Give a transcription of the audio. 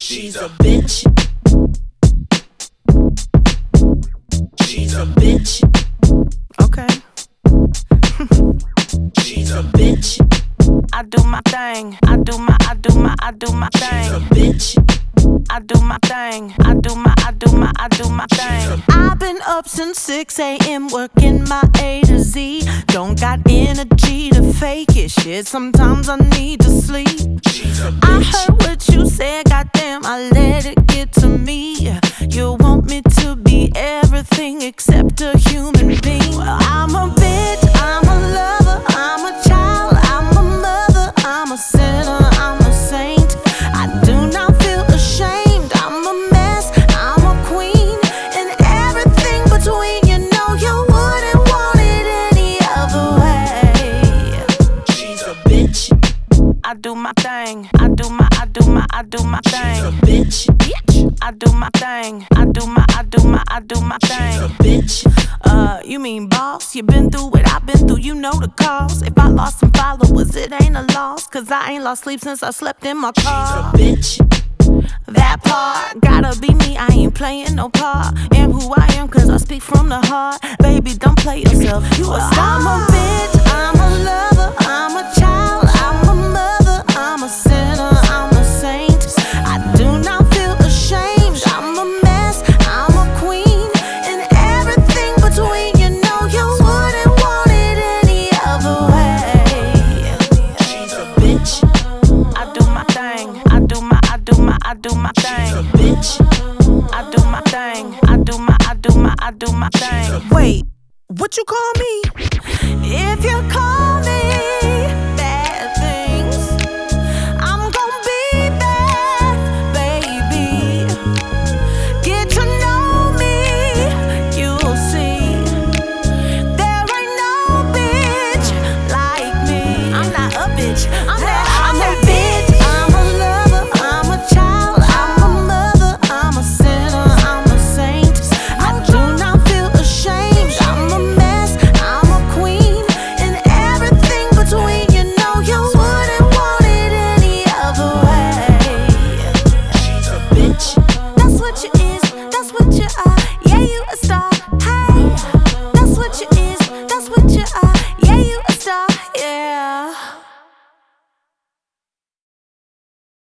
She's a bitch. She's a bitch. Okay. She's a bitch. I do my thing. I do my thing. She's a bitch. I do my thing. I do my thing. I've been up since 6 a.m. working my A to Z. Don't got energy to fake it. Shit, sometimes I need to sleep. She's a I bitch. heard what you said, goddamn, I let it get to me. You want me to be everything except a human being. Well, I'm a bitch, I'm a lover, I'm a child, I'm a mother, I'm a sinner, I'm a saint. I do not feel ashamed, I'm a mess, I'm a queen, and everything between. You know you wouldn't want it any other way. She's a bitch. I do my thing. I do my thing. She's a bitch. I do my thing. I do my She's a thing. bitch. You mean boss? You been through what I've been through, you know the cost. If I lost some followers, it ain't a loss. Cause I ain't lost sleep since I slept in my car. She's a bitch. That part, gotta be me, I ain't playing no part. Am who I am cause I speak from the heart. Baby, don't play yourself, you a star. I'm a bitch, I'm a lover, I'm a child, I'm a mother, I'm a sinner, I'm a saint. I do not feel ashamed, I'm a mess, I'm a queen, and everything between. You know you wouldn't want it any other way. She's a bitch. I do my thing, I do my thing. She's a bitch. I do my thing. I do my thing. Wait, what you call me? If you call me bad things, I'm gon' be bad, baby. Get to know me, you'll see. There ain't no bitch like me. I'm not a bitch.